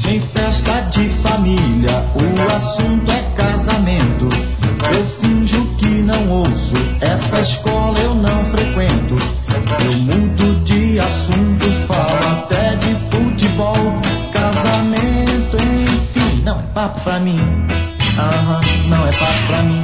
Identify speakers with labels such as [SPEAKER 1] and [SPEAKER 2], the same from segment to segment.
[SPEAKER 1] Em festa de família, o assunto é casamento. Eu finjo que não ouço, essa escola eu não frequento. Eu mudo de assunto, falo até de futebol. Casamento, enfim, não é papo pra mim. Não é papo pra mim.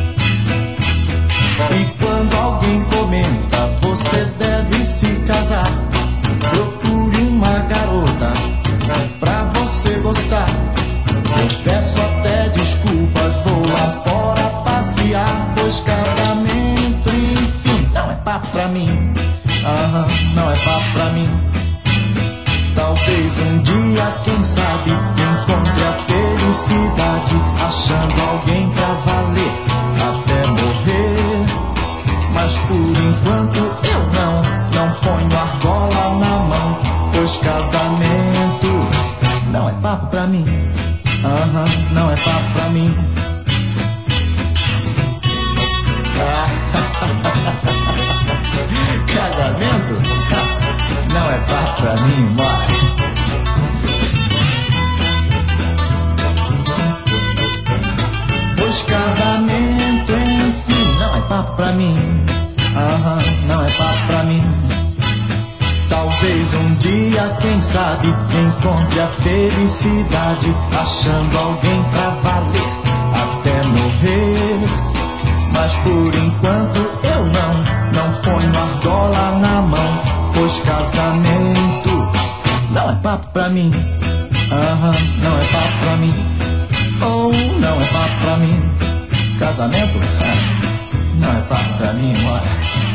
[SPEAKER 1] E quando alguém comenta, você deve se casar, procure uma garota pra você gostar. Eu peço até desculpas, vou lá fora passear, pois casamento, enfim, não é papo pra mim. Não é papo pra mim. Talvez um dia, quem sabe, encontre a felicidade, achando alguém pra valer até morrer. Mas por enquanto eu não ponho argola na mão, pois casamento não é papo pra mim. Não é papo pra mim. Casamento não é papo pra mim, mano. Pois casamento, enfim, não é papo pra mim. Não é papo pra mim. Talvez um dia, quem sabe, encontre a felicidade, achando alguém pra valer até morrer. Mas por enquanto eu não ponho argola na mão, pois casamento não é papo pra mim. Não é papo pra mim. Não é papo pra mim. Casamento não é papo pra mim, mora.